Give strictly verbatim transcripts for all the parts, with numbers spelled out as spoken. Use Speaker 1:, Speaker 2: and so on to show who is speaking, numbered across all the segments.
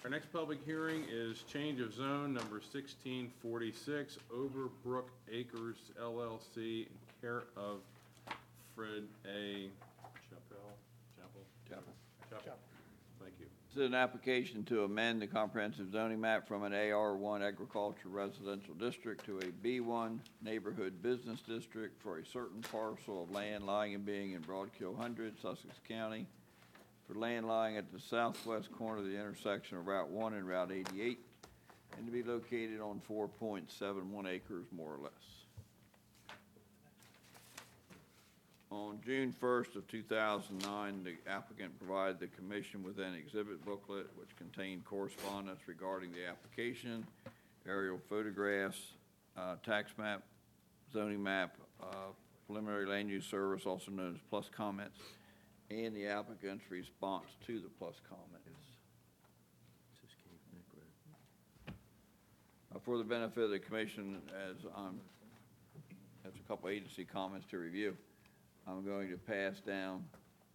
Speaker 1: Our next public hearing is change of zone number sixteen forty-six, Overbrook Acres L L C, in care of Fred A. Chappell, Chapel?
Speaker 2: Chapel.
Speaker 1: Chapel. Thank you.
Speaker 2: This is an application to amend the comprehensive zoning map from an A R one agriculture residential district to a B one neighborhood business district for a certain parcel of land lying and being in Broadkill one hundred, Sussex County, for land lying at the southwest corner of the intersection of Route one and Route eighty-eight, and to be located on four point seven one acres, more or less. On June first of two thousand nine, the applicant provided the commission with an exhibit booklet which contained correspondence regarding the application, aerial photographs, uh, tax map, zoning map, uh, preliminary land use service, also known as plus comments, and the applicant's response to the plus comments. Uh, For the benefit of the commission, as um, as a couple agency comments to review, I'm going to pass down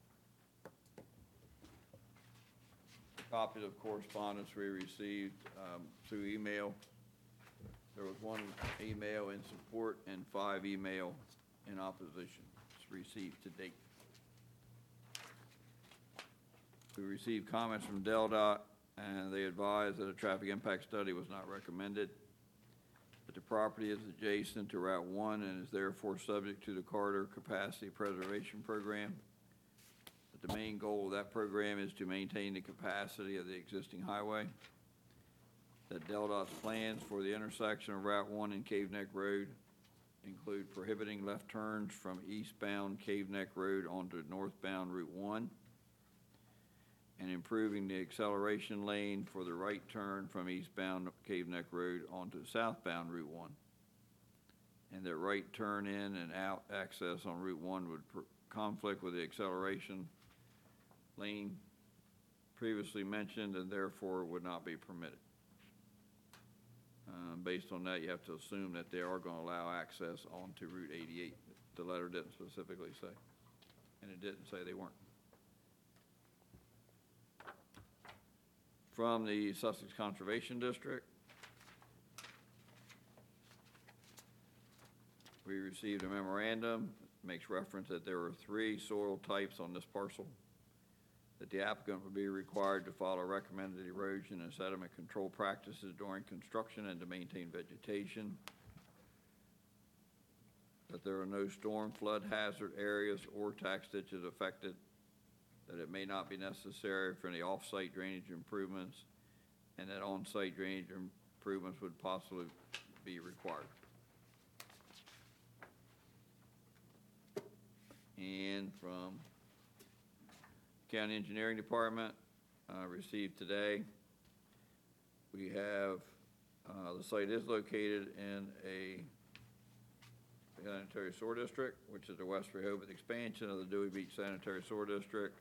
Speaker 2: copies of correspondence we received um, through email. There was one email in support and five email in opposition received to date. We received comments from DelDOT, and they advised that a traffic impact study was not recommended, that the property is adjacent to Route one and is therefore subject to the Corridor Capacity Preservation Program, that the main goal of that program is to maintain the capacity of the existing highway, that DelDOT's plans for the intersection of Route one and Cave Neck Road include prohibiting left turns from eastbound Cave Neck Road onto northbound Route one, and improving the acceleration lane for the right turn from eastbound Cave Neck Road onto southbound Route one. And that right turn in and out access on Route one would pr- conflict with the acceleration lane previously mentioned and therefore would not be permitted. Um, based on that, you have to assume that they are going to allow access onto Route eighty-eight. The letter didn't specifically say, and it didn't say they weren't. From the Sussex Conservation District, we received a memorandum that makes reference that there are three soil types on this parcel, that the applicant would be required to follow recommended erosion and sediment control practices during construction and to maintain vegetation, that there are no storm flood hazard areas or tax ditches affected, that it may not be necessary for any off-site drainage improvements, and that on-site drainage improvements would possibly be required. And from County Engineering Department, uh, received today, we have, uh, the site is located in a sanitary sewer district, which is the West Rehoboth expansion of the Dewey Beach Sanitary Sewer District.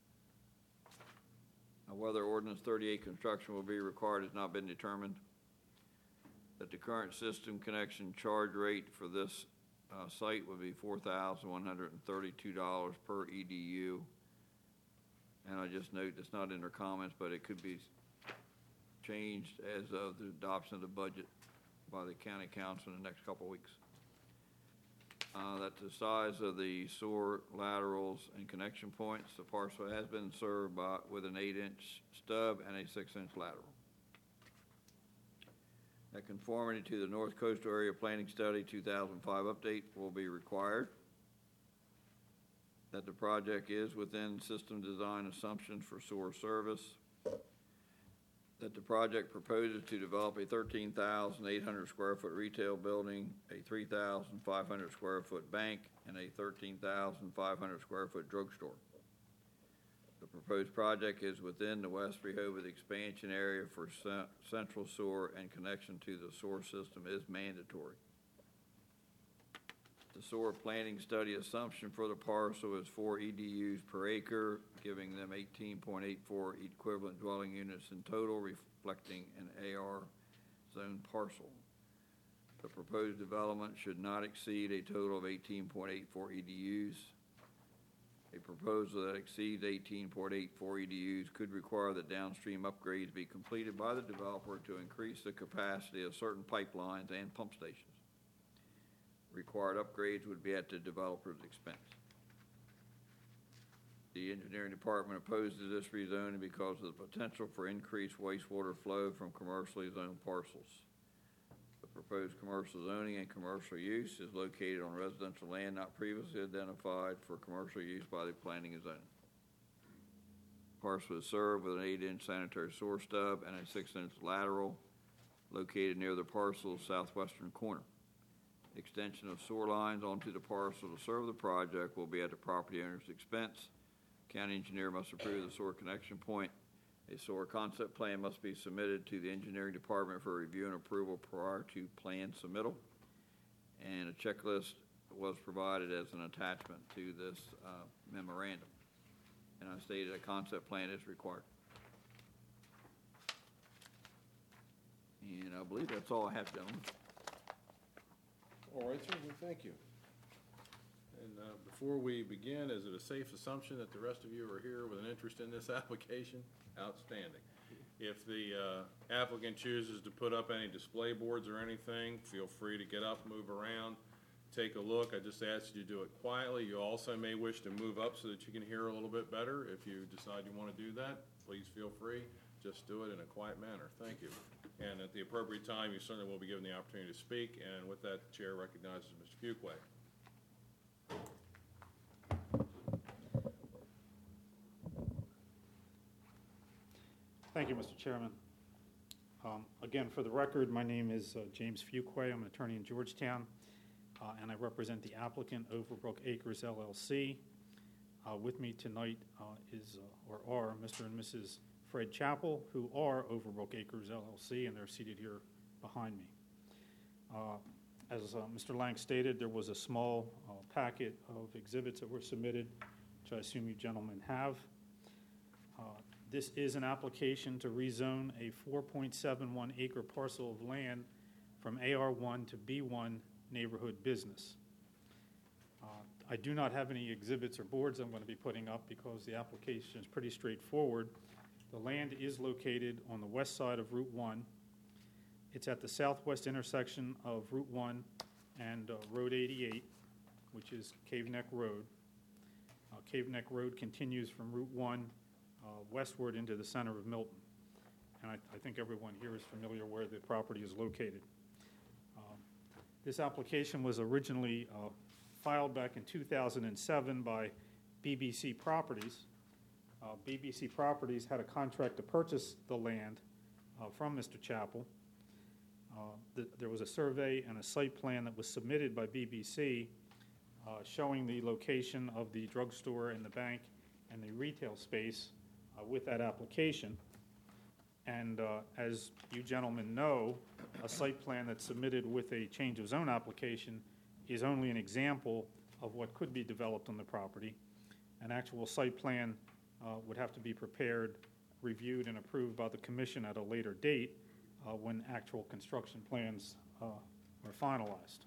Speaker 2: Now, whether Ordinance thirty-eight construction will be required has not been determined. That the current system connection charge rate for this uh, site would be four thousand one hundred thirty-two dollars per E D U. And I just note it's not in their comments, but it could be changed as of the adoption of the budget by the county council in the next couple of weeks. Uh, that the size of the sewer laterals and connection points, the parcel has been served by, with an eight-inch stub and a six-inch lateral. That conformity to the North Coastal Area Planning Study two thousand five update will be required. That the project is within system design assumptions for sewer service. That the project proposes to develop a thirteen thousand eight hundred square foot retail building, a three thousand five hundred square foot bank, and a thirteen thousand five hundred square foot drugstore. The proposed project is within the West Rehoboth expansion area for central sewer, and connection to the sewer system is mandatory. The sewer planning study assumption for the parcel is four E D Us per acre, giving them eighteen point eight four equivalent dwelling units in total, reflecting an A R zone parcel. The proposed development should not exceed a total of eighteen point eight four E D Us. A proposal that exceeds eighteen point eight four E D Us could require that downstream upgrades be completed by the developer to increase the capacity of certain pipelines and pump stations. Required upgrades would be at the developer's expense. The engineering department opposes this rezoning because of the potential for increased wastewater flow from commercially zoned parcels. The proposed commercial zoning and commercial use is located on residential land not previously identified for commercial use by the planning and zoning. Parcel is served with an eight-inch sanitary sewer stub and a six-inch lateral located near the parcel's southwestern corner. Extension of sewer lines onto the parcel to serve the project will be at the property owner's expense. County engineer must approve the sewer connection point. A sewer concept plan must be submitted to the engineering department for review and approval prior to plan submittal. And a checklist was provided as an attachment to this uh, memorandum. And I stated a concept plan is required. And I believe that's all I have, gentlemen.
Speaker 1: All right, sir, well, thank you. And uh, before we begin, is it a safe assumption that the rest of you are here with an interest in this application? Outstanding. If the uh, applicant chooses to put up any display boards or anything, feel free to get up, move around, take a look. I just ask you to do it quietly. You also may wish to move up so that you can hear a little bit better. If you decide you want to do that, please feel free. Just do it in a quiet manner. Thank you. And at the appropriate time, you certainly will be given the opportunity to speak. And with that, the chair recognizes Mister Fuqua.
Speaker 3: Thank you, Mister Chairman. Um, again, for the record, my name is uh, James Fuqua. I'm an attorney in Georgetown, uh, and I represent the applicant, Overbrook Acres, L L C. Uh, with me tonight uh, is, uh, or are, Mister and Missus Fred Chappell, who are Overbrook Acres, L L C, and they're seated here behind me. Uh, as uh, Mister Lang stated, there was a small uh, packet of exhibits that were submitted, which I assume you gentlemen have. Uh, This is an application to rezone a four point seven one acre parcel of land from A R one to B one neighborhood business. Uh, I do not have any exhibits or boards I'm going to be putting up because the application is pretty straightforward. The land is located on the west side of Route one. It's at the southwest intersection of Route one and uh, Road eighty-eight, which is Cave Neck Road. Uh, Cave Neck Road continues from Route one Uh, westward into the center of Milton. And I, I think everyone here is familiar where the property is located. Um, this application was originally uh, filed back in two thousand seven by B B C Properties. Uh, B B C Properties had a contract to purchase the land uh, from Mister Chappell. Uh, th- there was a survey and a site plan that was submitted by B B C uh, showing the location of the drugstore and the bank and the retail space Uh, with that application. And uh, as you gentlemen know, a site plan that's submitted with a change of zone application is only an example of what could be developed on the property. An actual site plan uh, would have to be prepared, reviewed, and approved by the commission at a later date uh, when actual construction plans uh, are finalized.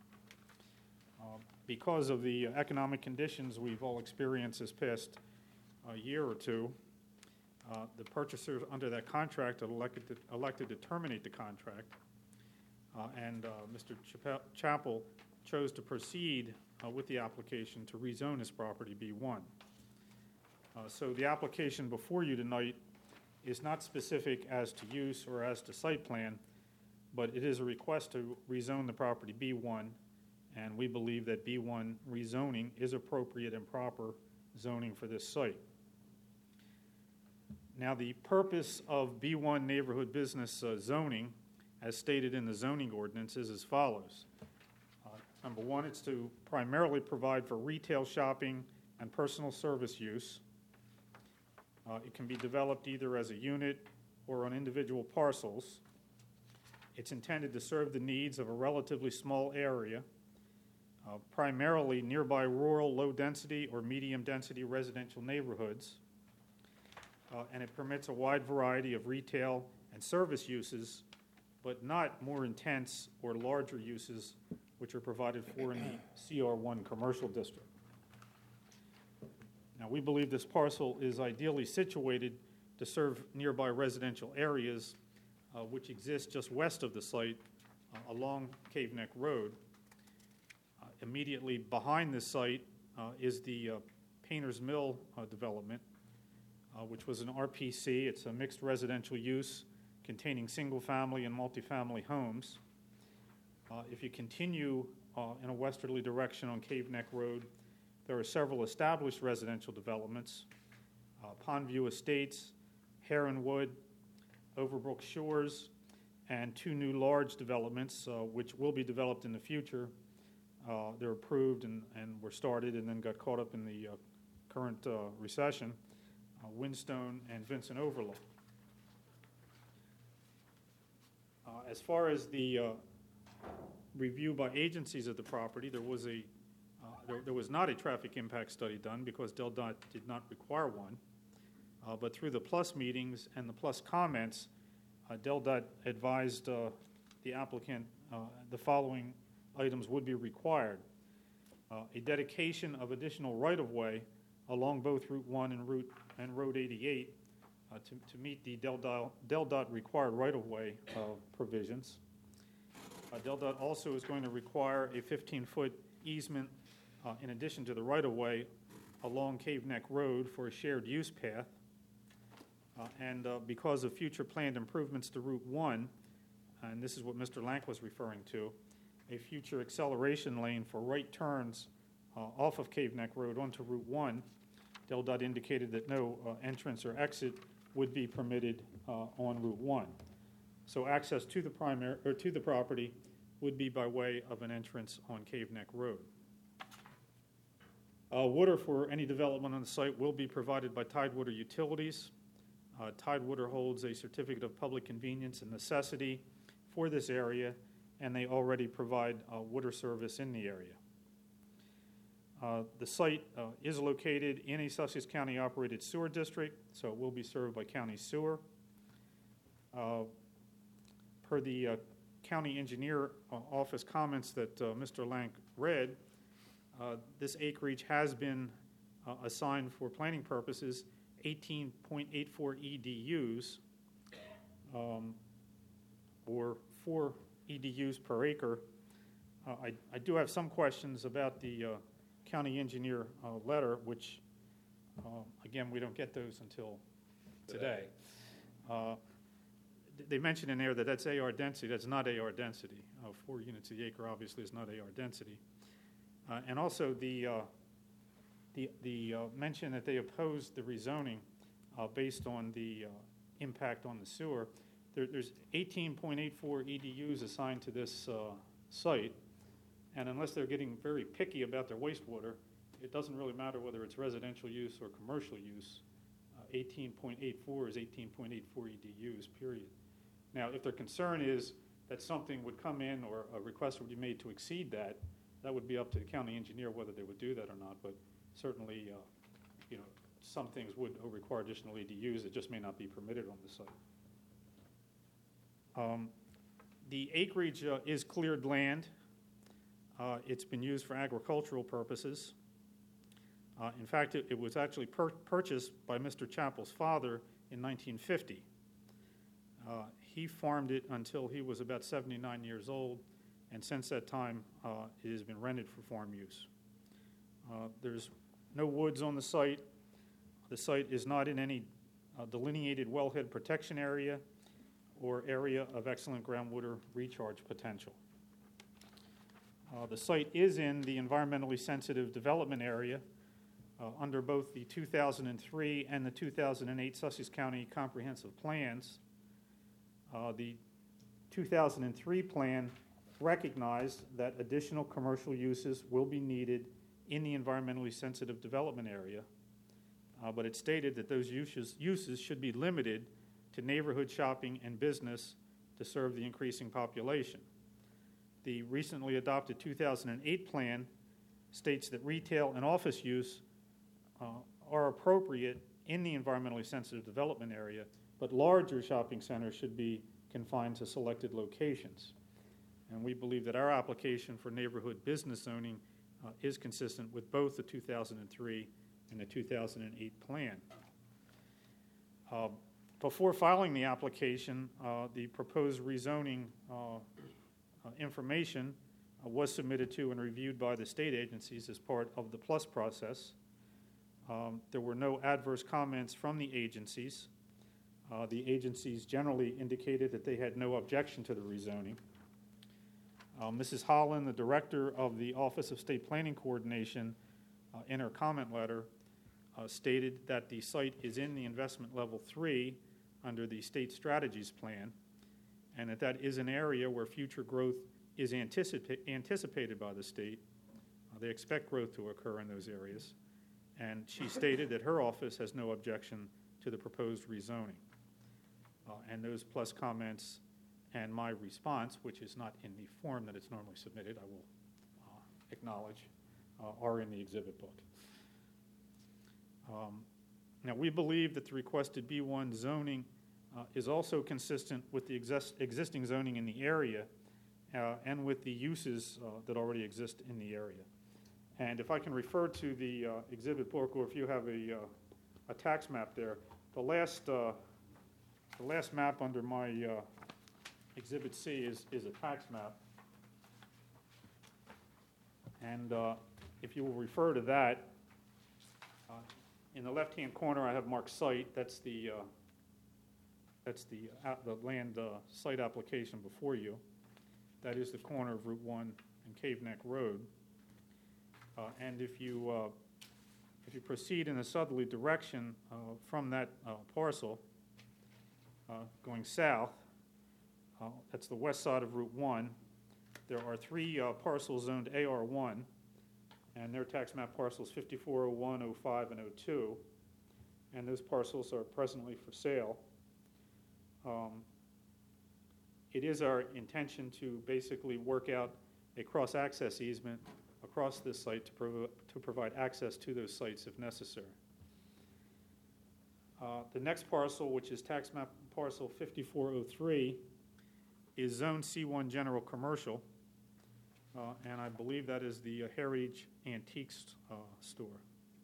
Speaker 3: Uh, because of the economic conditions we've all experienced this past uh, year or two, Uh, the purchasers under that contract elected to, elected to terminate the contract, uh, and uh, Mister Chappell, Chappell chose to proceed uh, with the application to rezone his property B one. Uh, so the application before you tonight is not specific as to use or as to site plan, but it is a request to rezone the property B one, and we believe that B one rezoning is appropriate and proper zoning for this site. Now, the purpose of B one neighborhood business uh, zoning, as stated in the zoning ordinance, is as follows. Uh, number one, it's to primarily provide for retail shopping and personal service use. Uh, it can be developed either as a unit or on individual parcels. It's intended to serve the needs of a relatively small area, uh, primarily nearby rural, low-density or medium-density residential neighborhoods. Uh, and it permits a wide variety of retail and service uses, but not more intense or larger uses which are provided for in the C R one commercial district. Now, we believe this parcel is ideally situated to serve nearby residential areas, uh, which exist just west of the site uh, along Cave Neck Road. Uh, immediately behind this site uh, is the uh, Painter's Mill uh, development, uh, which was an R P C. It's a mixed residential use containing single-family and multifamily homes. Uh, if you continue uh, in a westerly direction on Cave Neck Road, there are several established residential developments, uh, Pondview Estates, Heronwood, Overbrook Shores, and two new large developments, uh, which will be developed in the future. Uh, they're approved and, and were started and then got caught up in the uh, current uh, recession, uh, Windstone and Vincent Overlook. Uh, as far as the uh, review by agencies of the property, there was a uh, there, there was not a traffic impact study done because Del Dot did not require one. Uh, but through the PLUS meetings and the PLUS comments, uh, Del Dot advised uh, the applicant uh, the following items would be required. Uh, a dedication of additional right-of-way along both Route one and Route and Road eighty-eight uh, to, to meet the Del Dot, Del Dot required right-of-way uh, provisions. Uh, Del Dot also is going to require a fifteen-foot easement uh, in addition to the right-of-way along Cave Neck Road for a shared use path. Uh, and uh, because of future planned improvements to Route one, and this is what Mister Lank was referring to, a future acceleration lane for right turns uh, off of Cave Neck Road onto Route one, Del Dot indicated that no uh, entrance or exit would be permitted uh, on Route one. So access to the primary or to the property would be by way of an entrance on Cave Neck Road. Uh, water for any development on the site will be provided by Tidewater Utilities. Uh, Tidewater holds a certificate of public convenience and necessity for this area, and they already provide uh, water service in the area. Uh, the site uh, is located in a Sussex County operated sewer district, so it will be served by county sewer. Uh, per the uh, county engineer uh, office comments that uh, Mister Lank read, uh, this acreage has been uh, assigned for planning purposes eighteen point eight four E D Us, um, or four E D Us per acre. Uh, I, I do have some questions about the uh, county engineer uh, letter, which, uh, again, we don't get those until today. Uh, they mentioned in there that that's A R density. That's not A R density. Uh, four units the acre obviously is not A R density. Uh, and also the uh, the, the uh, mention that they opposed the rezoning uh, based on the uh, impact on the sewer. There, there's eighteen point eight four E D Us assigned to this uh, site, and unless they're getting very picky about their wastewater, it doesn't really matter whether it's residential use or commercial use. Uh, eighteen point eight four is eighteen point eight four E D Us, period. Now, if their concern is that something would come in or a request would be made to exceed that, that would be up to the county engineer whether they would do that or not, but certainly, uh, you know, some things would require additional E D Us. It just may not be permitted on the site. Um, the acreage uh, is cleared land. Uh, it's been used for agricultural purposes. Uh, in fact, it, it was actually pur- purchased by Mister Chappell's father in nineteen fifty. Uh, he farmed it until he was about seventy-nine years old, and since that time, uh, it has been rented for farm use. Uh, there's no woods on the site. The site is not in any uh, delineated wellhead protection area or area of excellent groundwater recharge potential. Uh, the site is in the environmentally sensitive development area uh, under both the two thousand three and the two thousand eight Sussex County Comprehensive Plans. Uh, the two thousand three plan recognized that additional commercial uses will be needed in the environmentally sensitive development area, uh, but it stated that those uses, uses should be limited to neighborhood shopping and business to serve the increasing population. The recently adopted two thousand eight plan states that retail and office use uh, are appropriate in the environmentally sensitive development area, but larger shopping centers should be confined to selected locations. And we believe that our application for neighborhood business zoning uh, is consistent with both the two thousand three in the two thousand eight plan. Uh, Before filing the application, uh, the proposed rezoning uh, uh, information uh, was submitted to and reviewed by the state agencies as part of the PLUS process. Um, There were no adverse comments from the agencies. Uh, The agencies generally indicated that they had no objection to the rezoning. Uh, Missus Holland, the director of the Office of State Planning Coordination, uh, in her comment letter, uh, stated that the site is in the investment level three under the state strategies plan, and that that is an area where future growth is anticipa- anticipated by the state. Uh, they expect growth to occur in those areas. And she stated that her office has no objection to the proposed rezoning. Uh, and those plus comments and my response, which is not in the form that it's normally submitted, I will uh, acknowledge, uh, are in the exhibit book. Um, now, we believe that the requested B one zoning uh, is also consistent with the exist- existing zoning in the area uh, and with the uses uh, that already exist in the area. And if I can refer to the uh, exhibit book, or if you have a, uh, a tax map there, the last, uh, the last map under my uh, Exhibit C is, is a tax map. And uh, if you will refer to that, uh, in the left-hand corner I have marked site. That's the, uh, that's the, uh, the land uh, site application before you. That is the corner of Route one and Cave Neck Road. Uh, and if you, uh, if you proceed in a southerly direction uh, from that uh, parcel, uh, going south, uh, that's the west side of Route one, there are three uh, parcels zoned A R one, and their tax map parcels fifty-four oh one, oh five, and oh two, and those parcels are presently for sale. Um, it is our intention to basically work out a cross-access easement across this site to, prov- to provide access to those sites if necessary. Uh, the next parcel, which is tax map parcel fifty-four oh three, is Zone C one General Commercial, uh, and I believe that is the uh, Heritage Antiques uh, store.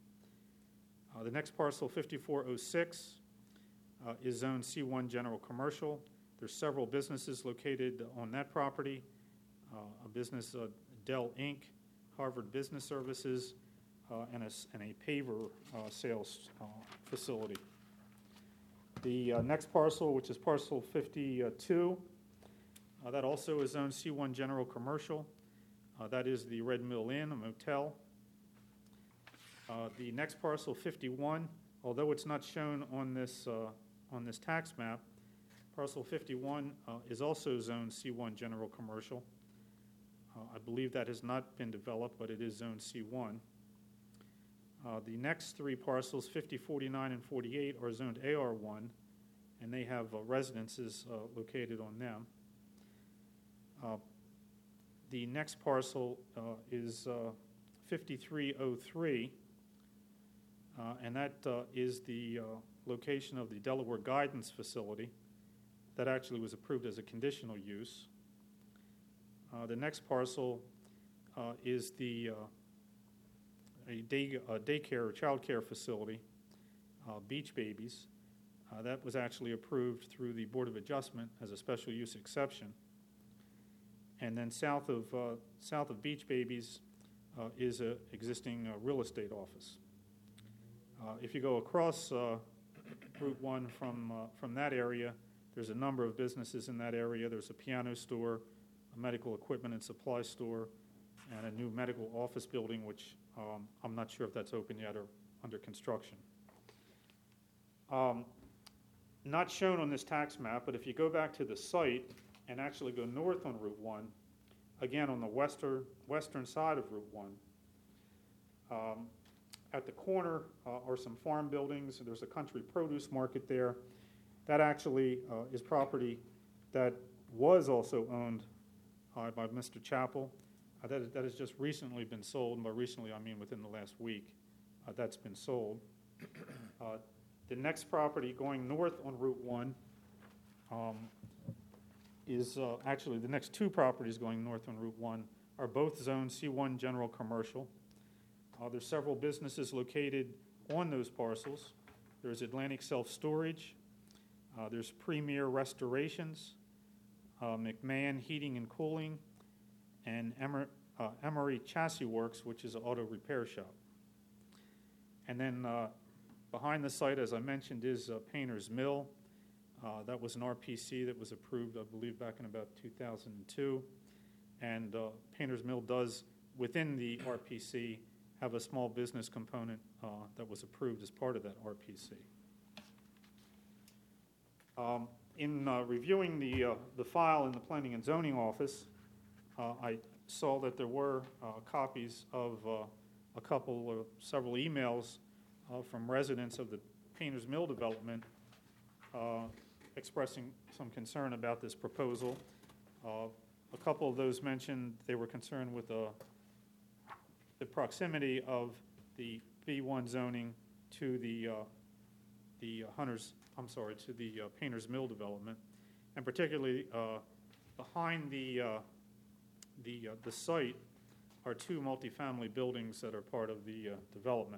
Speaker 3: Uh, the next parcel, fifty-four oh six, uh, is Zone C one General Commercial. There's several businesses located on that property, uh, a business, uh, Dell Incorporated, Harvard Business Services, uh, and, a, and a paver uh, sales uh, facility. The uh, next parcel, which is parcel fifty-two, uh, that also is Zone C one General Commercial. Uh, that is the Red Mill Inn, a motel. Uh, the next parcel, fifty-one, although it's not shown on this, uh, on this tax map, parcel fifty-one uh, is also Zone C one General Commercial. Uh, I believe that has not been developed, but it is Zone C one. Uh, the next three parcels, fifty, forty-nine, and forty-eight, are zoned A R one, and they have uh, residences uh, located on them. Uh, the next parcel uh, is uh, fifty-three oh three, uh, and that uh, is the uh, location of the Delaware Guidance Facility. That actually was approved as a conditional use. Uh, the next parcel uh, is the uh, a day a daycare or child care facility, uh, Beach Babies. Uh, that was actually approved through the Board of Adjustment as a special use exception. And then south of uh, south of Beach Babies uh, is an existing uh, real estate office. Uh, if you go across uh, Route one from uh, from that area, there's a number of businesses in that area. There's a piano store, a medical equipment and supply store, and a new medical office building, which um, I'm not sure if that's open yet or under construction. Um, not shown on this tax map, but if you go back to the site and actually go north on Route one, again on the western, western side of Route one, um, at the corner uh, are some farm buildings. There's a country produce market there. That actually uh, is property that was also owned uh, by Mister Chappell. Uh, that, that has just recently been sold, and by recently I mean within the last week. Uh, that's been sold. Uh, the next property going north on Route one um, is uh, actually the next two properties going north on Route one are both Zone C one General Commercial. Uh, there's several businesses located on those parcels. There's Atlantic Self-Storage, uh, there's Premier Restorations, uh, McMahon Heating and Cooling, and Emer- uh, Emery Chassis Works, which is an auto repair shop. And then uh, behind the site, as I mentioned, is uh, Painter's Mill. Uh, that was an R P C that was approved, I believe, back in about two thousand two. And uh, Painter's Mill does, within the R P C, have a small business component uh, that was approved as part of that R P C. Um, in uh, reviewing the, uh, the file in the Planning and Zoning Office, uh, I saw that there were uh, copies of uh, a couple or several emails uh, from residents of the Painter's Mill development uh, expressing some concern about this proposal. Uh, a couple of those mentioned they were concerned with uh, the proximity of the B one zoning to the uh, the Hunters, I'm sorry, to the uh, Painter's Mill development, and particularly uh, behind the uh, the uh, the site are two multifamily buildings that are part of the uh, development.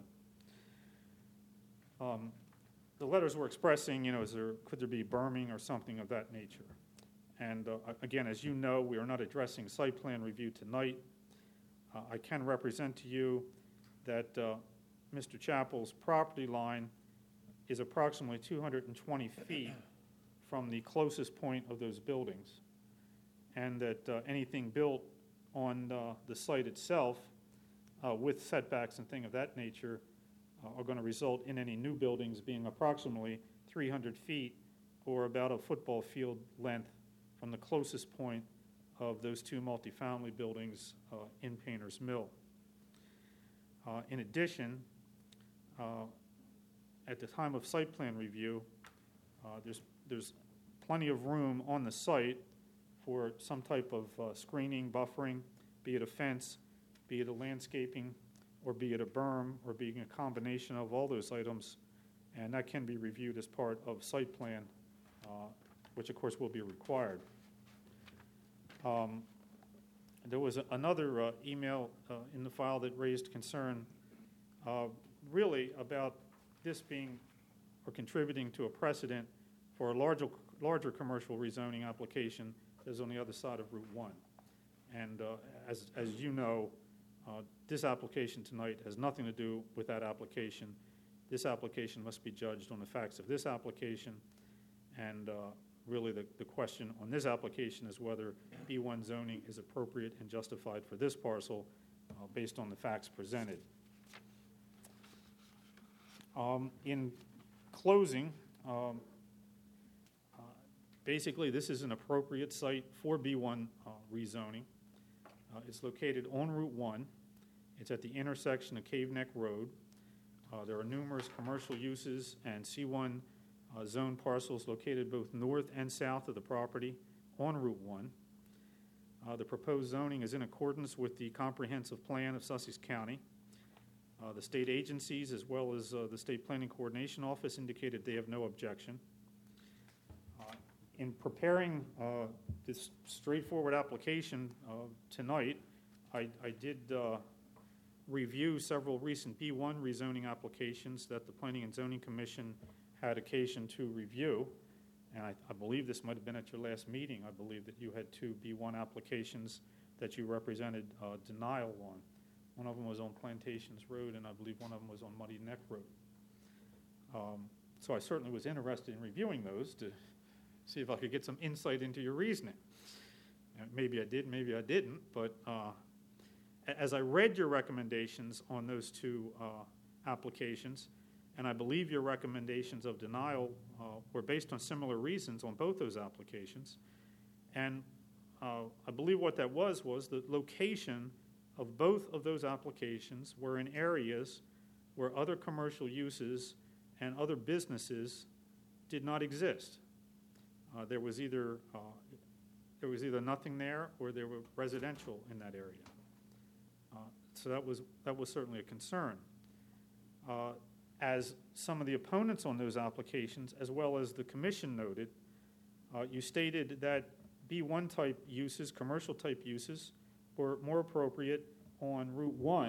Speaker 3: Um, the letters were expressing, you know, is there could there be berming or something of that nature? And uh, again, as you know, we are not addressing site plan review tonight. Uh, I can represent to you that uh, Mister Chappell's property line is approximately two hundred twenty feet from the closest point of those buildings, and that uh, anything built on uh, the site itself uh, with setbacks and things of that nature uh, are going to result in any new buildings being approximately three hundred feet or about a football field length from the closest point of those two multifamily buildings uh, in Painter's Mill. Uh, in addition, uh, at the time of site plan review, uh, there's, there's plenty of room on the site for some type of uh, screening, buffering, be it a fence, be it a landscaping, or be it a berm, or being a combination of all those items, and that can be reviewed as part of site plan, uh, which of course will be required. Um, there was a, another uh, email uh, in the file that raised concern uh, really about this being or contributing to a precedent for a larger, larger commercial rezoning application that is on the other side of Route one. And uh, as, as you know, uh, this application tonight has nothing to do with that application. This application must be judged on the facts of this application, and uh, really the, the question on this application is whether B one zoning is appropriate and justified for this parcel uh, based on the facts presented. Um, in closing, um, uh, basically this is an appropriate site for B one uh, rezoning. Uh, it's located on Route one. It's at the intersection of Cave Neck Road. Uh, there are numerous commercial uses and C one uh, zone parcels located both north and south of the property on Route one. Uh, the proposed zoning is in accordance with the comprehensive plan of Sussex County. Uh, the state agencies, as well as uh, the State Planning Coordination Office, indicated they have no objection. Uh, in preparing uh, this straightforward application uh, tonight, I, I did uh, review several recent B one rezoning applications that the Planning and Zoning Commission had occasion to review. And I, I believe this might have been at your last meeting. I believe that you had two B one applications that you represented uh, denial on. One of them was on Plantations Road, and I believe one of them was on Muddy Neck Road. Um, so I certainly was interested in reviewing those to see if I could get some insight into your reasoning. Uh, maybe I did, maybe I didn't, but uh, as I read your recommendations on those two uh, applications, and I believe your recommendations of denial uh, were based on similar reasons on both those applications, and uh, I believe what that was was the location of both of those applications were in areas where other commercial uses and other businesses did not exist. Uh, there was either uh, there was either nothing there, or there were residential in that area. Uh, so that was that was certainly a concern. Uh, as some of the opponents on those applications, as well as the commission noted, uh, you stated that B one type uses, commercial type uses, were more appropriate on Route one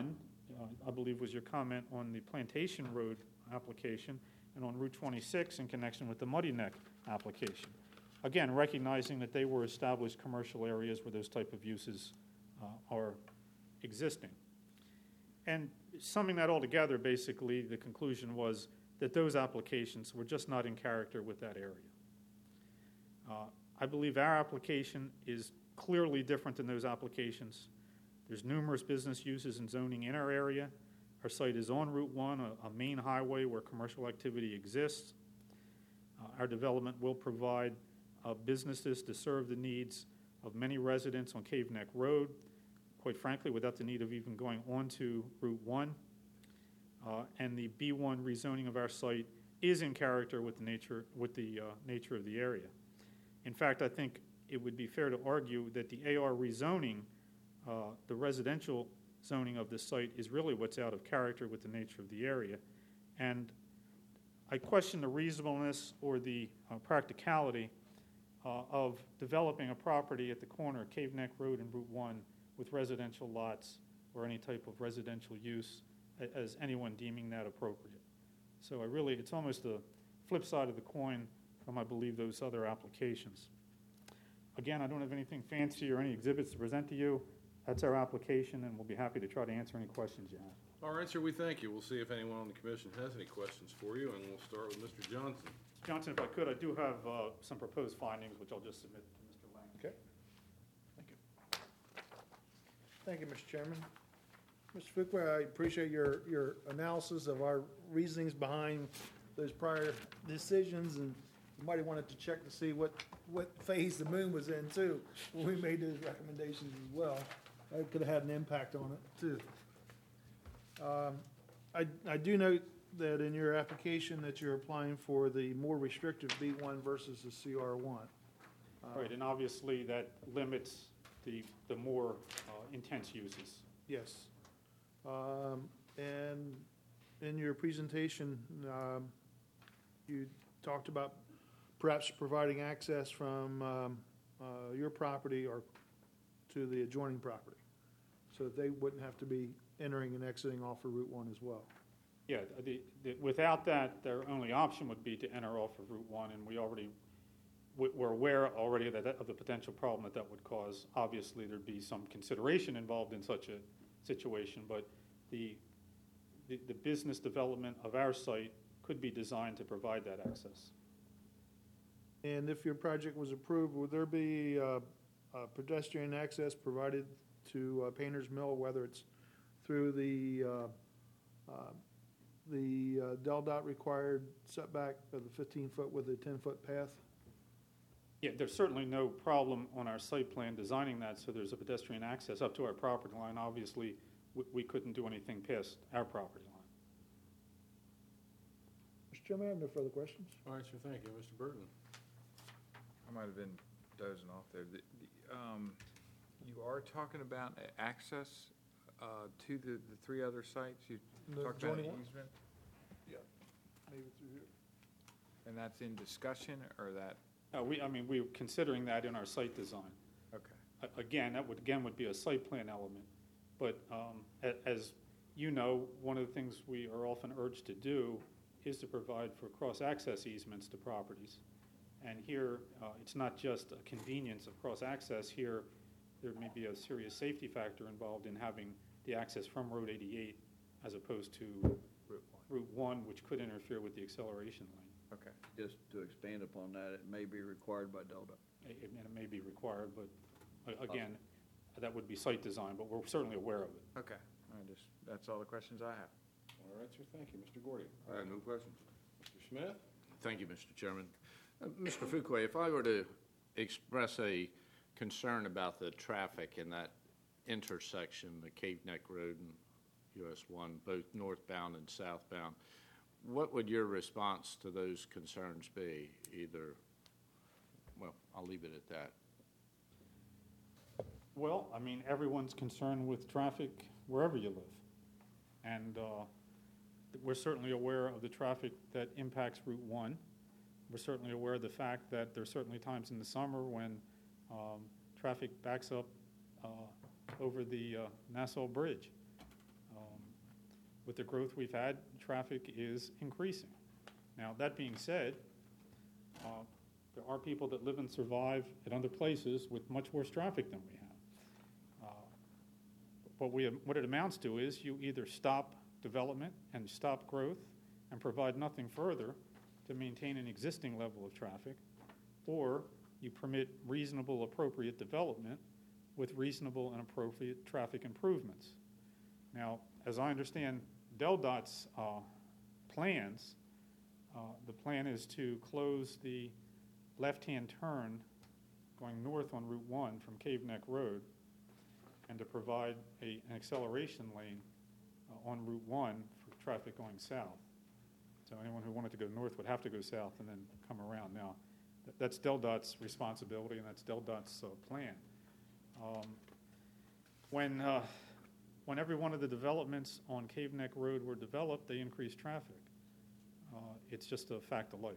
Speaker 3: uh, I believe was your comment on the Plantation Road application and on Route twenty-six in connection with the Muddy Neck application. Again, recognizing that they were established commercial areas where those type of uses uh, are existing. And summing that all together, basically, the conclusion was that those applications were just not in character with that area. Uh, I believe our application is clearly different than those applications. There's numerous business uses and zoning in our area. Our site is on Route one, a, a main highway where commercial activity exists. Uh, our development will provide uh, businesses to serve the needs of many residents on Cave Neck Road, quite frankly, without the need of even going onto Route one. Uh, and the B one rezoning of our site is in character with the nature, with the, uh, nature of the area. In fact, I think it would be fair to argue that the A R rezoning, uh, the residential zoning of the site, is really what's out of character with the nature of the area. And I question the reasonableness or the uh, practicality uh, of developing a property at the corner of Cave Neck Road and Route one with residential lots or any type of residential use a- as anyone deeming that appropriate. So I really, it's almost the flip side of the coin from, I believe, those other applications. Again, I don't have anything fancy or any exhibits to present to you. That's our application, and we'll be happy to try to answer any questions you have.
Speaker 1: All right, sir, we thank you. We'll see if anyone on the commission has any questions for you, and we'll start with Mister Johnson.
Speaker 3: Johnson, if I could, I do have uh, some proposed findings, which I'll just submit to Mister Lang.
Speaker 4: Okay. Thank you. Thank you, Mister Chairman. Mister Fuqua, I appreciate your, your analysis of our reasonings behind those prior decisions, and you might have wanted to check to see what, what phase the moon was in, too, when we made those recommendations as well. That could have had an impact on it, too. Um, I, I do note that in your application that you're applying for the more restrictive B one versus the C R one. Uh,
Speaker 3: Right, and obviously that limits the, the more uh, intense uses.
Speaker 4: Yes. Um, And in your presentation, um, you talked about perhaps providing access from um, uh, your property or to the adjoining property, so that they wouldn't have to be entering and exiting off of Route one as well.
Speaker 3: Yeah, the, the, without that, their only option would be to enter off of Route one, and we already, we- we're aware already that, of the potential problem that that would cause. Obviously, there'd be some consideration involved in such a situation, but the, the, the business development of our site could be designed to provide that access.
Speaker 4: And if your project was approved, would there be uh, uh, pedestrian access provided to uh, Painter's Mill, whether it's through the uh, uh, the uh, Del Dot required setback of the fifteen foot with a ten foot path?
Speaker 3: Yeah, there's certainly no problem on our site plan designing that, so there's a pedestrian access up to our property line. Obviously, we, we couldn't do anything past our property line.
Speaker 4: Mister Chairman, I have no further questions.
Speaker 1: All right, sir, thank you. Mister Burton?
Speaker 5: I might have been dozing off there. The, the, um, you are talking about a- access uh, to the, the three other sites? You
Speaker 4: The
Speaker 5: talked about an
Speaker 4: adjoining one?
Speaker 5: easement?
Speaker 4: Maybe through here.
Speaker 5: And that's in discussion, or that,
Speaker 3: Uh, we, I mean, we're considering that in our site design.
Speaker 5: okay.
Speaker 3: A- Again, that would, again, would be a site plan element. But um, a- as you know, one of the things we are often urged to do is to provide for cross-access easements to properties. And here, uh, it's not just a convenience of cross-access. Here, there may be a serious safety factor involved in having the access from Road eighty-eight as opposed to
Speaker 5: Route one.
Speaker 3: Route one, which could interfere with the acceleration lane.
Speaker 5: Okay.
Speaker 2: Just to expand upon that, it may be required by Delta.
Speaker 3: It- And it may be required, but a- again, that would be site design, but we're certainly aware of it.
Speaker 5: Okay. I just, that's all the questions I have.
Speaker 1: All right, sir, thank you. Mister Gordy?
Speaker 6: I have no questions.
Speaker 1: Mister Smith?
Speaker 6: Thank you, Mister Chairman. Uh, Mister Fuqua, if I were to express a concern about the traffic in that intersection, the Cave Neck Road and U S one, both northbound and southbound, what would your response to those concerns be? Either, well, I'll leave it at that.
Speaker 3: Well, I mean, everyone's concerned with traffic wherever you live. And uh, we're certainly aware of the traffic that impacts Route one. We're certainly aware of the fact that there's certainly times in the summer when um, traffic backs up uh, over the uh, Nassau Bridge. Um, with the growth we've had, traffic is increasing. Now, that being said, uh, there are people that live and survive at other places with much worse traffic than we have. Uh, what, we, what it amounts to is you either stop development and stop growth and provide nothing further to maintain an existing level of traffic, or you permit reasonable, appropriate development with reasonable and appropriate traffic improvements. Now, as I understand DelDOT's uh, plans, uh, the plan is to close the left-hand turn going north on Route one from Cave Neck Road and to provide a, an acceleration lane uh, on Route one for traffic going south. So anyone who wanted to go north would have to go south and then come around. Now, th- that's DelDOT's responsibility and that's DelDOT's uh, plan. Um, when, uh, when every one of the developments on Cave Neck Road were developed, they increased traffic. Uh, it's just a fact of life.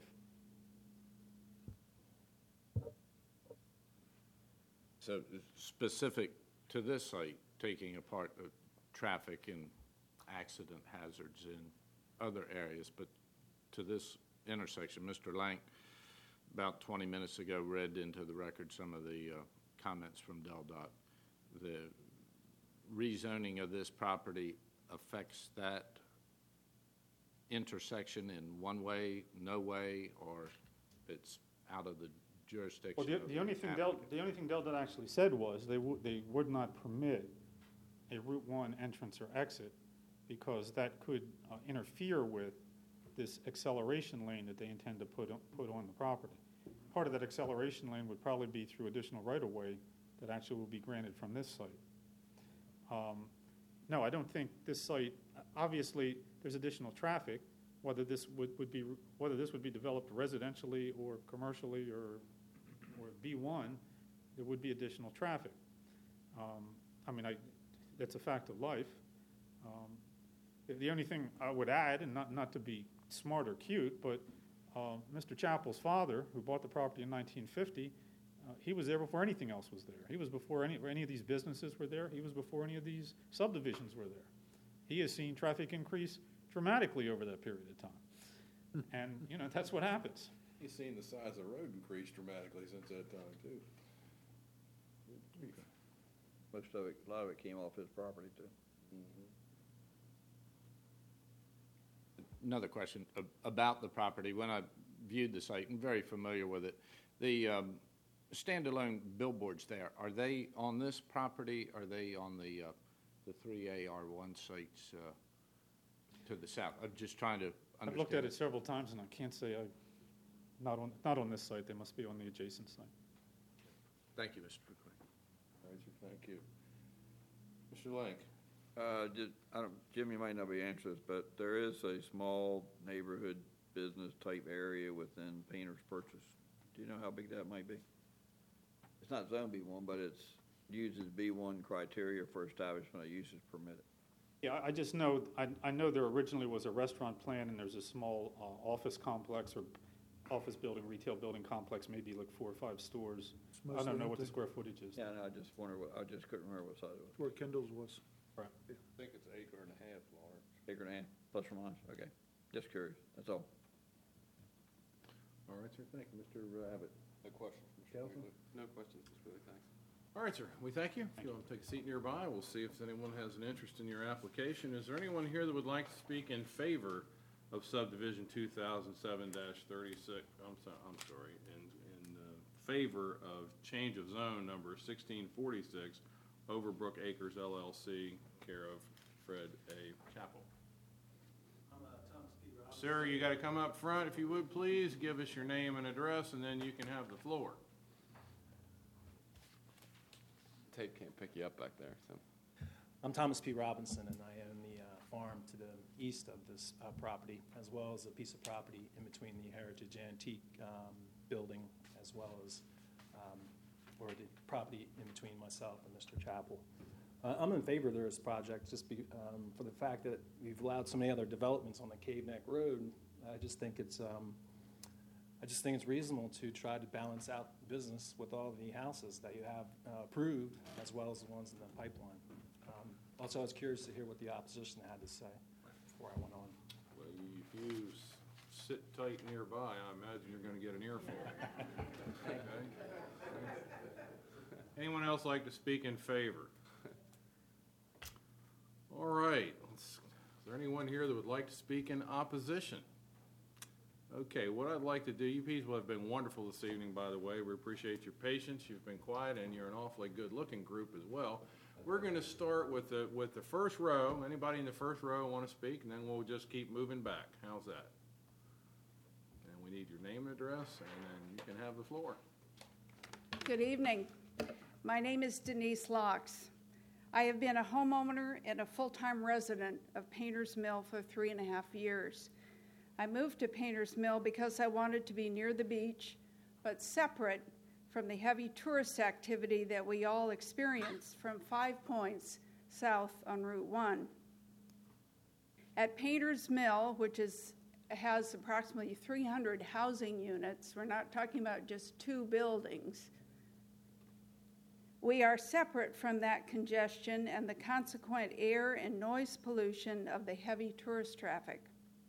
Speaker 6: So specific to this site, taking apart the traffic and accident hazards in other areas, but to this intersection, Mister Lank, about twenty minutes ago, read into the record some of the uh, comments from DelDOT. The rezoning of this property affects that intersection in one way, no way, or it's out of the jurisdiction
Speaker 3: Well, the,
Speaker 6: of
Speaker 3: the only thing Del,
Speaker 6: applicant?
Speaker 3: the only thing DelDOT actually said was they would they would not permit a Route one entrance or exit because that could uh, interfere with this acceleration lane that they intend to put on, put on the property. Part of that acceleration lane would probably be through additional right-of-way that actually will be granted from this site. Um, no, I don't think this site. Obviously, there's additional traffic. Whether this would, would be whether this would be developed residentially or commercially or or B one, there would be additional traffic. Um, I mean, I, that's a fact of life. Um, the, the only thing I would add, and not, not to be smart or cute, but uh, Mister Chappell's father, who bought the property in nineteen fifty, uh, he was there before anything else was there. He was before any, any of these businesses were there. He was before any of these subdivisions were there. He has seen traffic increase dramatically over that period of time. And, you know, that's what happens.
Speaker 1: He's seen the size of the road increase dramatically since that time, too.
Speaker 2: Most of it, a lot of it came off his property too.
Speaker 6: Another question ab- about the property. When I viewed the site, and very familiar with it, the um, standalone billboards there, are they on this property? Are they on the uh, the three A R one sites uh, to the south? I'm just trying to understand.
Speaker 3: I've looked at it several times, and I can't say I, not on, not on this site. They must be on the adjacent site.
Speaker 6: Thank you, Mister Fuqua.
Speaker 1: All right, sir, thank you. Mister Lank?
Speaker 2: Uh, just, I don't, Jim, you might not be answering this, but there is a small neighborhood business type area within Painter's Purchase. Do you know how big that might be? It's not zone B one, but it's uses B one criteria for establishment of uses permitted.
Speaker 3: Yeah, I- I just know, I, I know there originally was a restaurant plan, and there's a small uh, office complex or office building, retail building complex, maybe like four or five stores.
Speaker 4: It's
Speaker 3: I
Speaker 4: mostly
Speaker 3: don't know what the
Speaker 4: empty.
Speaker 3: square footage is.
Speaker 2: Yeah, no, I just wonder what, I just couldn't remember what size it was.
Speaker 4: Where Kendall's was.
Speaker 3: Right.
Speaker 1: I think it's acre and a half, Lawrence.
Speaker 2: Acre and a half, plus or minus, okay. Just curious, that's all.
Speaker 1: All right, sir, thank you. Mister Abbott?
Speaker 7: No questions, Mister
Speaker 4: Counsel?
Speaker 7: Wheeler. No questions, Mister Wheeler, thanks.
Speaker 1: All right, sir, we thank you. If you want to take a seat nearby, we'll see if anyone has an interest in your application. Is there anyone here that would like to speak in favor of subdivision two thousand seven thirty-six? I'm sorry, I'm sorry, in, in uh, favor of change of zone number sixteen forty-six, Overbrook Acres L L C, care of Fred A. Chappell. Sir, you got to come up front, if you would, please. Give us your name and address, and then you can have the floor.
Speaker 7: Tape can't pick you up back there, so.
Speaker 8: I'm Thomas P. Robinson, and I own the uh, farm to the east of this uh, property, as well as a piece of property in between the Heritage Antique um, building, as well as, um, or the property in between myself and Mister Chappell. Uh, I'm in favor of this project just be, um, for the fact that we've allowed so many other developments on the Cave Neck Road. I just think it's, um, I just think it's reasonable to try to balance out business with all the houses that you have uh, approved, as well as the ones in the pipeline. Um, also, I was curious to hear what the opposition had to say. before I went on.
Speaker 1: Well, you- if you s- sit tight nearby, I imagine you're going to get an earful. Okay. Anyone else like to speak in favor? All right. Let's- Is there anyone here that would like to speak in opposition? Okay, what I'd like to do, you people have been wonderful this evening, by the way. We appreciate your patience. You've been quiet, and you're an awfully good-looking group as well. We're going to start with the, with the first row. Anybody in the first row want to speak? And then we'll just keep moving back. How's that? And we need your name and address, and then you can have the floor.
Speaker 9: Good evening. My name is Denise Locks. I have been a homeowner and a full-time resident of Painters Mill for three and a half years. I moved to Painters Mill because I wanted to be near the beach, but separate from the heavy tourist activity that we all experience from Five Points south on Route one. At Painters Mill, which is, has approximately three hundred housing units, we're not talking about just two buildings, we are separate from that congestion and the consequent air and noise pollution of the heavy tourist traffic.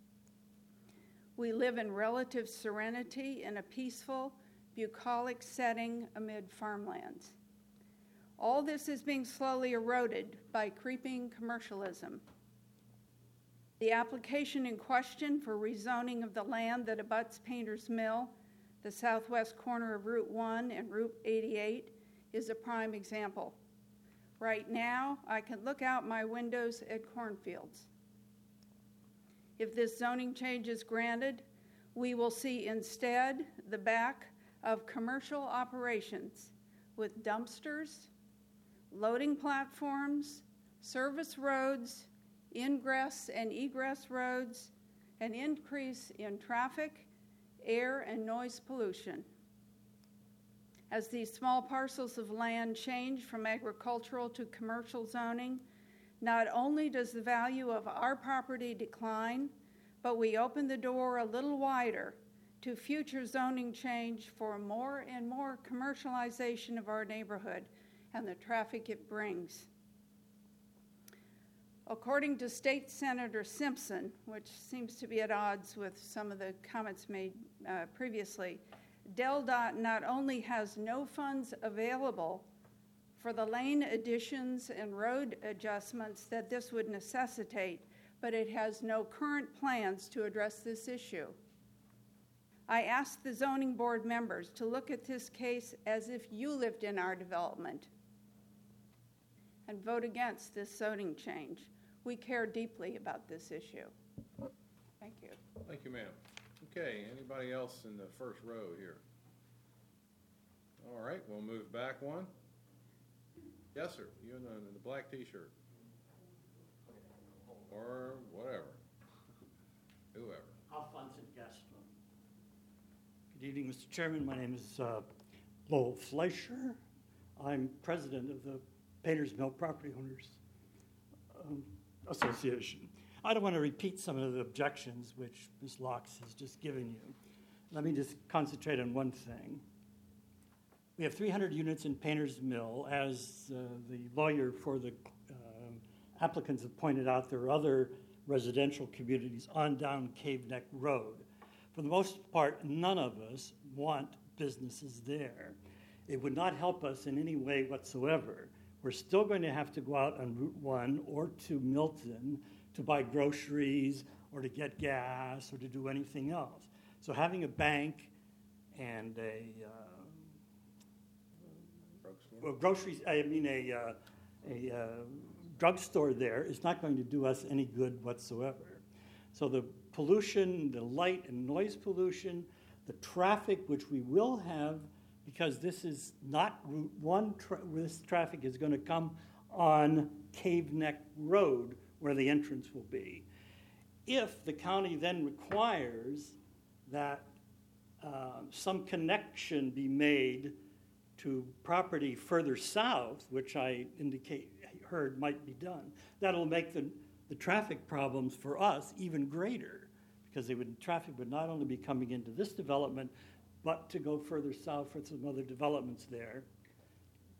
Speaker 9: We live in relative serenity in a peaceful, bucolic setting amid farmlands. All this is being slowly eroded by creeping commercialism. The application in question for rezoning of the land that abuts Painters Mill, the southwest corner of Route one and Route eighty-eight, is a prime example. Right now, I can look out my windows at cornfields. If this zoning change is granted, we will see instead the back of commercial operations with dumpsters, loading platforms, service roads, ingress and egress roads, an increase in traffic, air, and noise pollution. As these small parcels of land change from agricultural to commercial zoning, not only does the value of our property decline, but we open the door a little wider to future zoning change for more and more commercialization of our neighborhood and the traffic it brings. According to State Senator Simpson, which seems to be at odds with some of the comments made uh, previously, DelDOT not only has no funds available for the lane additions and road adjustments that this would necessitate, but it has no current plans to address this issue. I asked the zoning board members to look at this case as if you lived in our development and vote against this zoning change. We care deeply about this issue. Thank you.
Speaker 1: Thank you, ma'am. Okay, anybody else in the first row here? All right, we'll move back one. Yes, sir, you in the, in the black t-shirt. Or whatever. Whoever.
Speaker 10: Alphonse Gaston. Good evening, Mister Chairman. My name is uh, Lowell Fleischer. I'm president of the Painters Mill Property Owners um, Association. I don't want to repeat some of the objections which Miz Locks has just given you. Let me just concentrate on one thing. We have three hundred units in Painters Mill. As uh, the lawyer for the uh, applicants have pointed out, there are other residential communities on down Cave Neck Road. For the most part, none of us want businesses there. It would not help us in any way whatsoever. We're still going to have to go out on Route one or to Milton to buy groceries or to get gas or to do anything else. So having a bank and a uh, well, groceries, I mean a, uh, a uh, drugstore there is not going to do us any good whatsoever. So the pollution, the light and noise pollution, the traffic, which we will have, because this is not Route one, tra- this traffic is going to come on Cave Neck Road, where the entrance will be. If the county then requires that uh, some connection be made to property further south, which I indicate heard might be done, that'll make the, the traffic problems for us even greater, because they would, traffic would not only be coming into this development, but to go further south for some other developments there.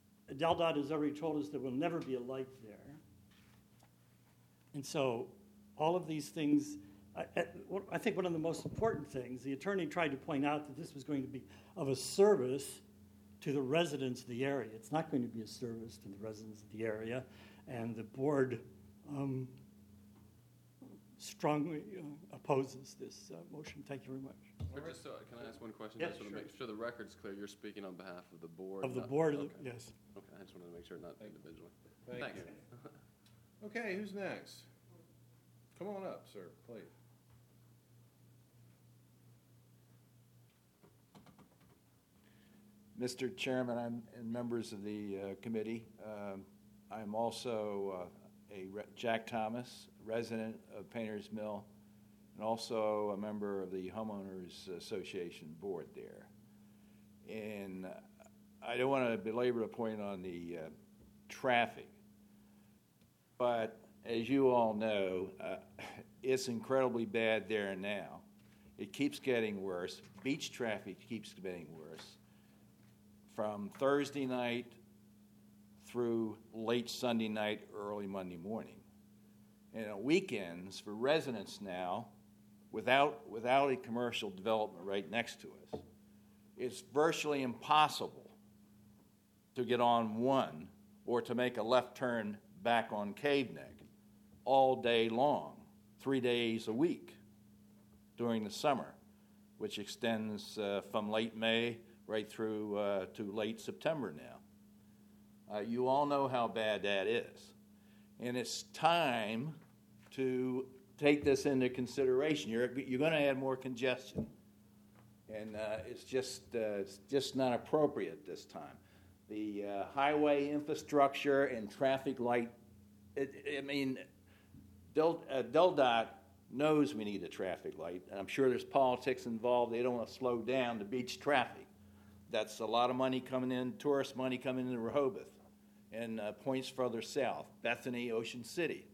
Speaker 10: DelDOT has already told us there will never be a light there. And so all of these things. I, I- what- I think one of the most important things, the attorney tried to point out that this was going to be of a service to the residents of the area. It's not going to be a service to the residents of the area, and the board um, strongly uh, opposes this uh, motion. Thank you very much.
Speaker 7: Or just so, can I ask one question?
Speaker 10: Yeah,
Speaker 7: I just want to
Speaker 10: sure.
Speaker 7: make sure the record's clear. You're speaking on behalf of the board.
Speaker 10: Of the
Speaker 7: not-
Speaker 10: board,
Speaker 7: Okay.
Speaker 10: yes.
Speaker 7: Okay, I just wanted to make sure, not individually.
Speaker 1: Thank
Speaker 7: Thanks.
Speaker 1: you. Okay, who's next? Come on up, sir, please.
Speaker 11: Mister Chairman, I'm, and members of the uh, committee, um, I'm also uh, a re- Jack Thomas, resident of Painters Mill, and also a member of the Homeowners Association board there. And uh, I don't want to belabor the point on the uh, traffic, but as you all know, uh, it's incredibly bad there now. It keeps getting worse. Beach traffic keeps getting worse. From Thursday night through late Sunday night, early Monday morning. And on weekends, for residents now, without, without a commercial development right next to us, it's virtually impossible to get on one or to make a left turn back on Cave Neck all day long, three days a week during the summer, which extends uh, from late May right through uh, to late September now. Uh, you all know how bad that is. And it's time to take this into consideration. You're, you're going to add more congestion. And uh, it's just uh, it's just not appropriate this time. The uh, highway infrastructure and traffic light, it, I mean, Del, uh, DelDOT knows we need a traffic light, and I'm sure there's politics involved. They don't want to slow down the beach traffic. That's a lot of money coming in, tourist money coming into Rehoboth and uh, points further south, Bethany, Ocean City.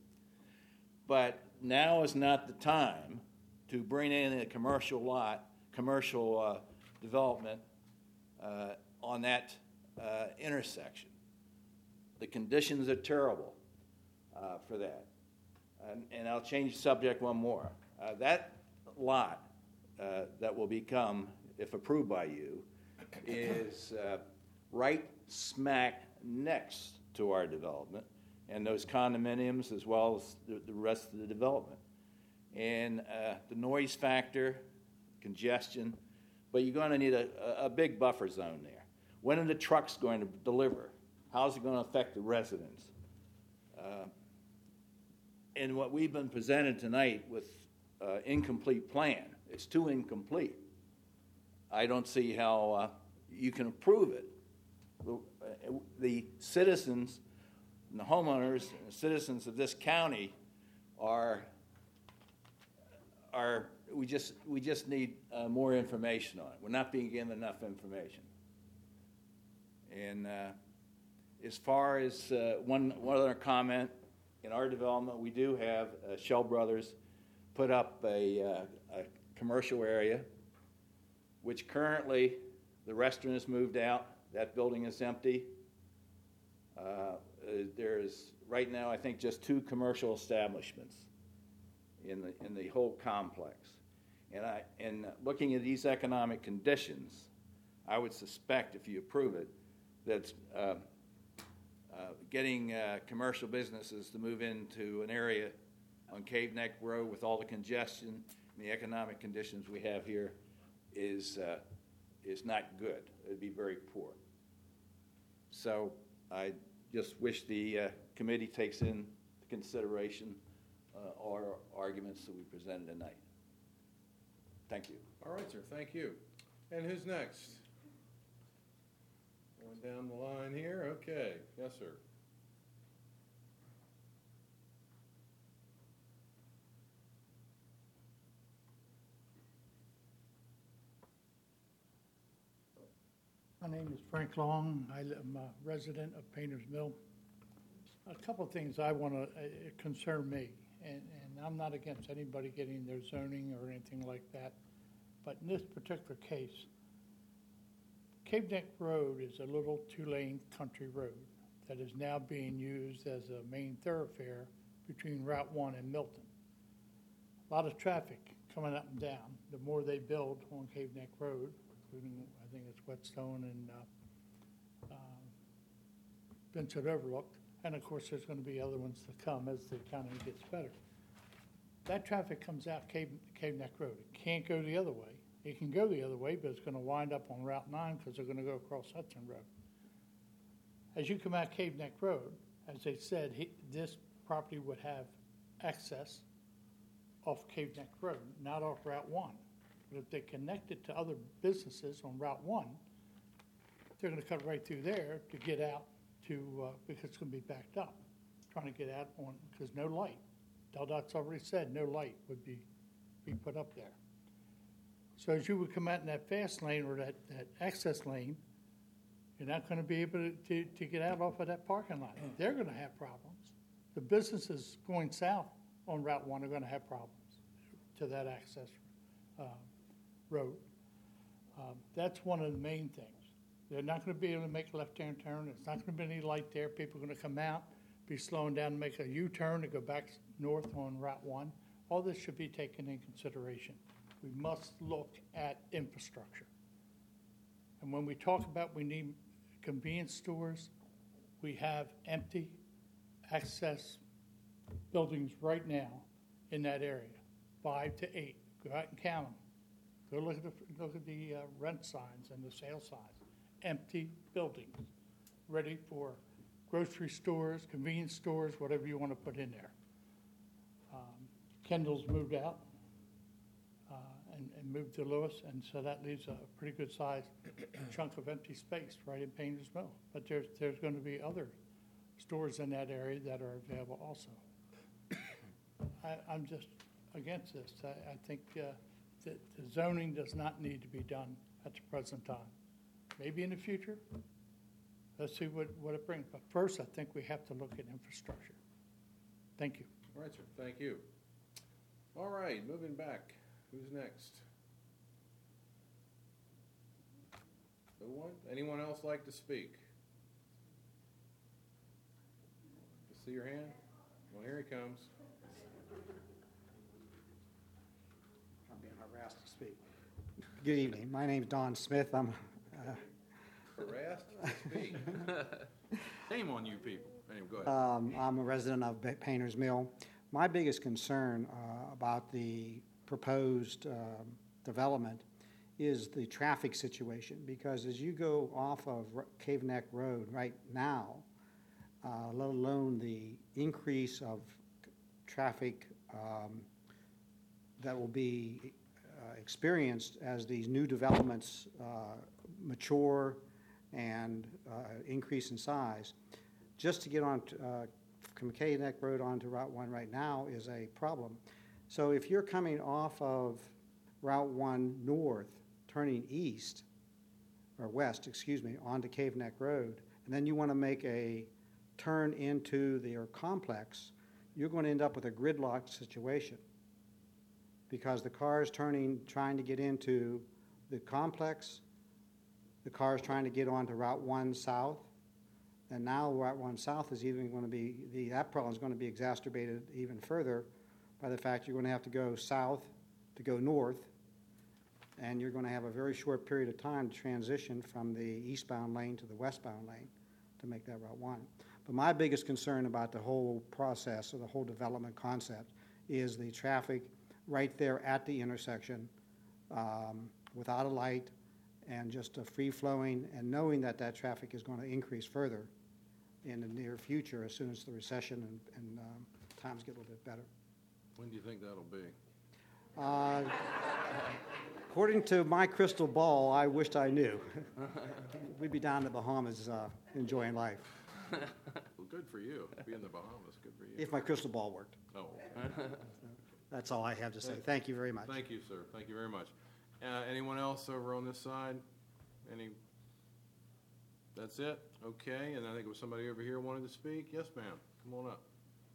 Speaker 11: But now is not the time to bring in a commercial lot, commercial uh, development uh, on that uh, intersection. The conditions are terrible uh, for that. And, and I'll change the subject one more. Uh, that lot uh, that will become, if approved by you, is uh, right smack next to our development and those condominiums as well as the, the rest of the development. And uh, the noise factor, congestion, but you're going to need a, a big buffer zone there. When are the trucks going to deliver? How's it going to affect the residents? Uh, and what we've been presented tonight with uh, incomplete plan, it's too incomplete. I don't see how uh, you can approve it. The, uh, the citizens and the homeowners and the citizens of this county are, are we just we just need uh, more information on it. We're not being given enough information. And uh, as far as uh, one, one other comment, in our development, we do have uh, Shell Brothers put up a, uh, a commercial area, which currently the restaurant has moved out. That building is empty. Uh, there's right now, I think, just two commercial establishments in the in the whole complex. And I, and looking at these economic conditions, I would suspect, if you approve it, that uh, uh, getting uh, commercial businesses to move into an area on Cave Neck Road with all the congestion and the economic conditions we have here is uh, is not good. It'd be very poor. So I just wish the uh, committee takes into consideration uh, our arguments that we presented tonight. Thank you.
Speaker 1: All right, sir, thank you. And who's next? Going down the line here, okay, yes, sir.
Speaker 12: My name is Frank Long. I li- I'm a resident of Painters Mill. A couple of things I want to concern me, and, and I'm not against anybody getting their zoning or anything like that, but in this particular case, Cave Neck Road is a little two-lane country road that is now being used as a main thoroughfare between Route one and Milton. a lot of traffic coming up and down. The more they build on Cave Neck Road, including, I think it's Whetstone and uh, uh, Vincent Overlook, and of course, there's going to be other ones to come as the economy gets better. That traffic comes out Cave, Cave Neck Road. It can't go the other way. It can go the other way, but it's going to wind up on Route nine because they're going to go across Hudson Road. As you come out Cave Neck Road, as they said, he, this property would have access off Cave Neck Road, not off Route one. But if they connect it to other businesses on Route one, they're going to cut right through there to get out to, uh, because it's going to be backed up, trying to get out on, because no light. DelDOT's already said no light would be, be put up there. So as you would come out in that fast lane or that, that access lane, you're not going to be able to, to, to get out off of that parking lot. They're going to have problems. The businesses going south on Route one are going to have problems to that access uh, road. Um, that's one of the main things. They're not going to be able to make a left-hand turn. There's not going to be any light there. People are going to come out, be slowing down and make a U-turn to go back north on Route one. All this should be taken in consideration. We must look at infrastructure. And when we talk about we need convenience stores, we have empty access buildings right now in that area, five to eight. Go out and count them. Go look at the, look at the uh, rent signs and the sale signs. Empty buildings, ready for grocery stores, convenience stores, whatever you want to put in there. Um, Kendall's moved out uh, and, and moved to Lewis, and so that leaves a pretty good sized chunk of empty space right in Painters Mill. But there's, there's going to be other stores in that area that are available also. I, I'm just against this. I, I think uh, that the zoning does not need to be done at the present time. Maybe in the future. Let's see what, what it brings. But first, I think we have to look at infrastructure. Thank you.
Speaker 1: All right, sir, thank you. All right, moving back. Who's next? No one? Anyone else like to speak? See your hand? Well, here he comes.
Speaker 13: I'm being harassed to speak. Good evening. My name's Don Smith. I'm uh,
Speaker 1: harassed to speak. Shame on you people. Anyway, go ahead.
Speaker 13: Um, I'm a resident of Painters Mill. My biggest concern uh, about the proposed um, development is the traffic situation, because as you go off of Cave Neck Road right now, uh, let alone the increase of traffic um, that will be uh, experienced as these new developments uh, mature and uh, increase in size, just to get on to, uh, from Cave Neck Road onto Route one right now is a problem. So if you're coming off of Route one north, turning east, or west, excuse me, onto Cave Neck Road, and then you want to make a turn into the complex, you're going to end up with a gridlock situation, because the cars turning, trying to get into the complex, the cars trying to get onto Route one south, and now Route one south is even going to be, the, that problem is going to be exacerbated even further by the fact you're going to have to go south to go north, and you're going to have a very short period of time to transition from the eastbound lane to the westbound lane to make that Route one. But my biggest concern about the whole process or the whole development concept is the traffic right there at the intersection um, without a light and just a free-flowing, and knowing that that traffic is going to increase further in the near future as soon as the recession and, and um, times get a little bit better.
Speaker 1: When do you think that'll be?
Speaker 13: Uh, according to my crystal ball, I wished I knew. We'd be down in the Bahamas uh, enjoying life.
Speaker 1: Well, good for you. Be in the Bahamas. Good for you.
Speaker 13: If my crystal ball worked.
Speaker 1: Oh.
Speaker 13: That's all I have to say. Thank you very much.
Speaker 1: Thank you, sir. Thank you very much. Uh, anyone else over on this side? Any? That's it? Okay, and I think it was somebody over here wanted to speak. Yes, ma'am. Come on up.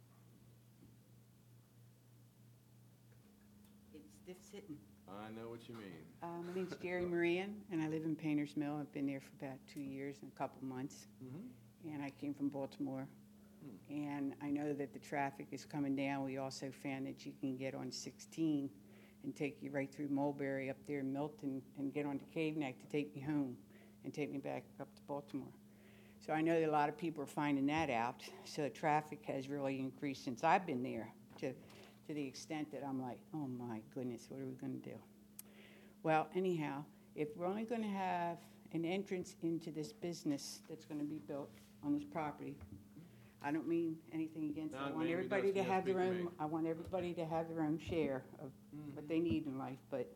Speaker 14: It's stiff sitting.
Speaker 1: I know what you mean.
Speaker 14: Uh, my name's Jerry Moran, and I live in Painters Mill. I've been there for about two years and a couple months.
Speaker 1: Mm-hmm.
Speaker 14: And I came from Baltimore And I know that the traffic is coming down. We also found that you can get on sixteen and take you right through Mulberry up there in Milton and get onto Cave Neck to take me home and take me back up to Baltimore. So I know that a lot of people are finding that out. So the traffic has really increased since I've been there to, to the extent that I'm like, oh my goodness, what are we going to do? Well, anyhow, if we're only going to have an entrance into this business that's going to be built on this property, I don't mean anything against it.
Speaker 1: No,
Speaker 14: I want
Speaker 1: ma'am, you
Speaker 14: everybody
Speaker 1: don't-
Speaker 14: to
Speaker 1: you don't
Speaker 14: have their
Speaker 1: speak to
Speaker 14: own,
Speaker 1: me.
Speaker 14: I want everybody to have their own share of what they need in life, but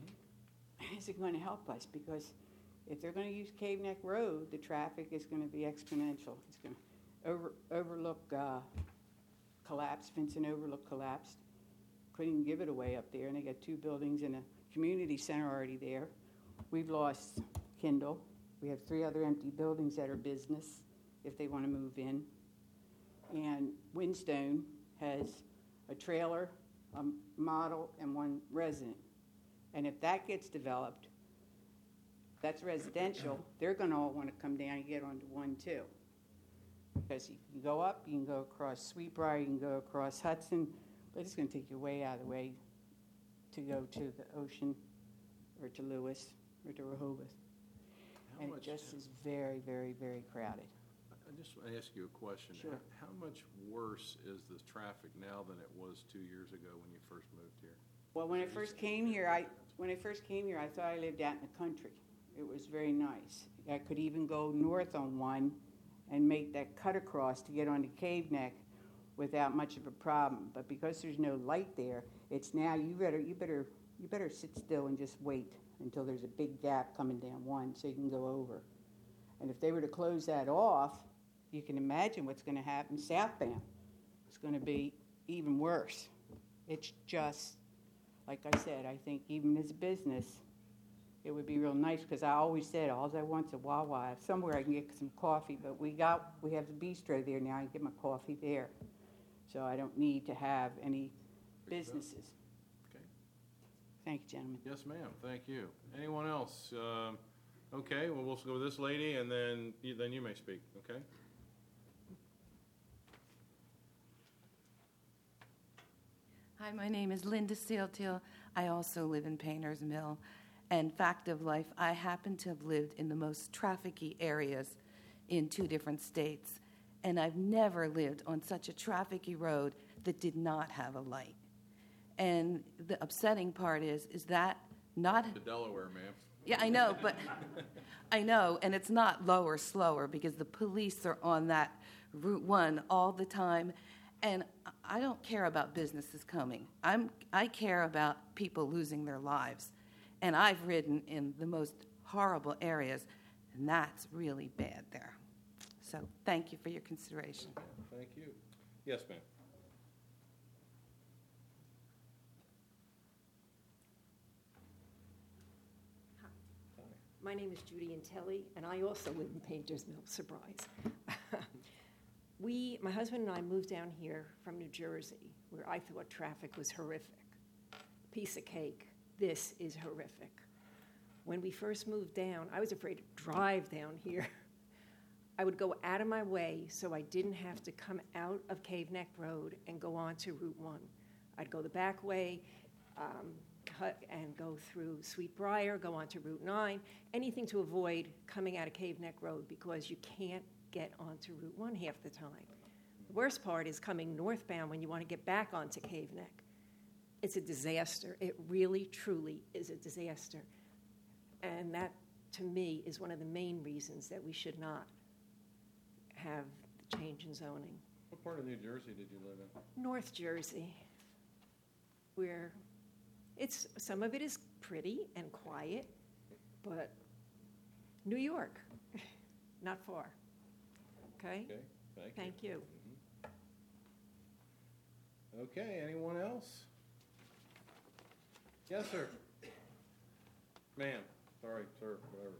Speaker 14: is it going to help us? Because if they're going to use Cave Neck Road, the traffic is going to be exponential. It's going to over, overlook uh, collapse, Vincent Overlook collapsed. Couldn't even give it away up there, and they got two buildings and a community center already there. We've lost Kindle. We have three other empty buildings that are business if they want to move in. And Windstone has a trailer, a model, and one resident. And if that gets developed, that's residential, they're going to all want to come down and get onto one too. Because you can go up, you can go across Sweetbriar, you can go across Hudson, but it's going to take you way out of the way to go to the ocean or to Lewis or to Rehoboth.
Speaker 1: How
Speaker 14: And it
Speaker 1: much-
Speaker 14: just is very, very, very crowded.
Speaker 1: I just want to ask you a question.
Speaker 14: Sure.
Speaker 1: How how much worse is the traffic now than it was two years ago when you first moved here?
Speaker 14: Well, when I first came here, I when I first came here, I thought I lived out in the country. It was very nice. I could even go north on one and make that cut across to get onto Cave Neck without much of a problem. But because there's no light there, it's now you better you better you better sit still and just wait until there's a big gap coming down one so you can go over. And if they were to close that off, you can imagine what's going to happen southbound. It's going to be even worse. It's just, like I said, I think even as a business, it would be real nice because I always said, all I want's a Wawa. Somewhere I can get some coffee, but we got we have the bistro there now. I can get my coffee there. So I don't need to have any businesses.
Speaker 1: Okay.
Speaker 14: Thank you, gentlemen.
Speaker 1: Yes, ma'am. Thank you. Anyone else? Um, Okay, well, we'll go with this lady, and then, you- then you may speak, okay?
Speaker 15: Hi, my name is Linda Sealtiel. I also live in Painters Mill. And fact of life, I happen to have lived in the most trafficky areas in two different states. And I've never lived on such a trafficky road that did not have a light. And the upsetting part is, is that not...
Speaker 1: To Delaware, ma'am.
Speaker 15: Yeah, I know, but I know, and it's not lower, slower, because the police are on that Route one all the time, and I don't care about businesses coming. I'm I care about people losing their lives, and I've ridden in the most horrible areas, and that's really bad there. So thank you for your consideration.
Speaker 1: Thank you. Yes, ma'am.
Speaker 16: My name is Judy Intelli, and I also live in Painters Mill. Surprise. we, my husband and I, moved down here from New Jersey, where I thought traffic was horrific. Piece of cake. This is horrific. When we first moved down, I was afraid to drive down here. I would go out of my way so I didn't have to come out of Cave Neck Road and go on to Route one. I'd go the back way, um, cut and go through Sweetbriar, go on to Route nine, anything to avoid coming out of Cave Neck Road because you can't get onto Route one half the time. The worst part is coming northbound when you want to get back onto Cave Neck. It's a disaster. It really, truly is a disaster. And that, to me, is one of the main reasons that we should not have the change in zoning.
Speaker 1: What part of New Jersey did you live in?
Speaker 16: North Jersey, where it's some of it is pretty and quiet, but New York, not far. Okay?
Speaker 1: Okay, thank you.
Speaker 16: Thank you.
Speaker 1: Okay, anyone else? Yes, sir. Ma'am, sorry, sir, whatever.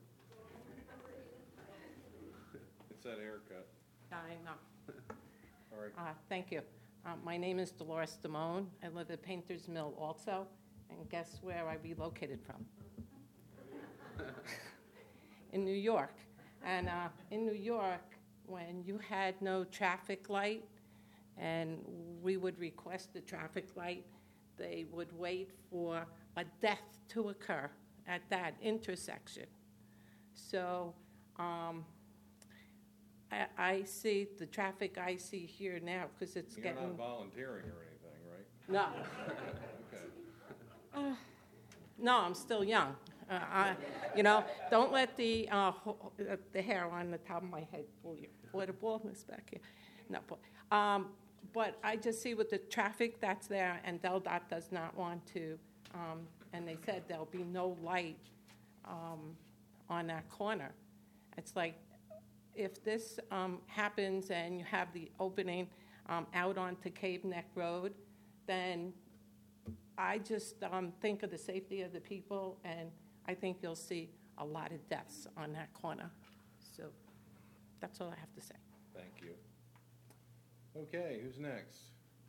Speaker 1: It's that haircut.
Speaker 17: I know.
Speaker 1: Sorry.
Speaker 17: Uh, Thank you. Uh, My name is Dolores Damone. I live at Painters Mill also, and guess where I relocated from? In New York. And uh, in New York, when you had no traffic light, and we would request the traffic light, they would wait for a death to occur at that intersection. So um, I, I see the traffic I see here now, because it's
Speaker 1: You're
Speaker 17: getting...
Speaker 1: not volunteering or anything, right?
Speaker 17: No.
Speaker 1: Okay.
Speaker 17: Uh, no, I'm still young. Uh, I, you know, don't let the uh, ho- uh, the hair on the top of my head fool you, or the baldness back here. No, but, um, but I just see with the traffic that's there, and Del Dot does not want to, um, and they said there'll be no light um, on that corner. It's like, if this um, happens and you have the opening um, out onto Cave Neck Road, then I just um, think of the safety of the people, and I think you'll see a lot of deaths on that corner. So that's all I have to say.
Speaker 1: Thank you. Okay, who's next?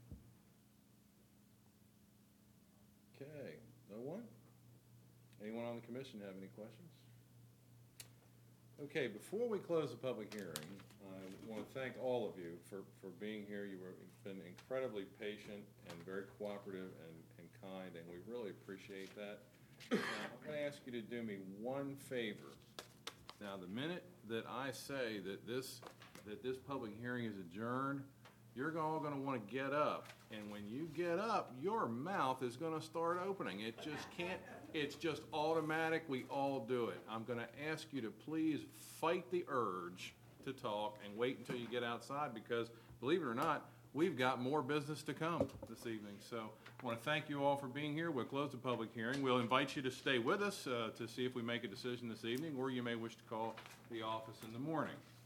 Speaker 1: Okay, no one? Anyone on the commission have any questions? Okay, before we close the public hearing, I want to thank all of you for, for being here. You were, you've been incredibly patient and very cooperative and, and kind, and we really appreciate that. Now, I'm going to ask you to do me one favor. Now, the minute that I say that this, that this public hearing is adjourned, you're all going to want to get up. And when you get up, your mouth is going to start opening. It just can't, it's just automatic. We all do it. I'm going to ask you to please fight the urge to talk and wait until you get outside, because, believe it or not, we've got more business to come this evening. So I want to thank you all for being here. We'll close the public hearing. We'll invite you to stay with us uh, to see if we make a decision this evening, or you may wish to call the office in the morning.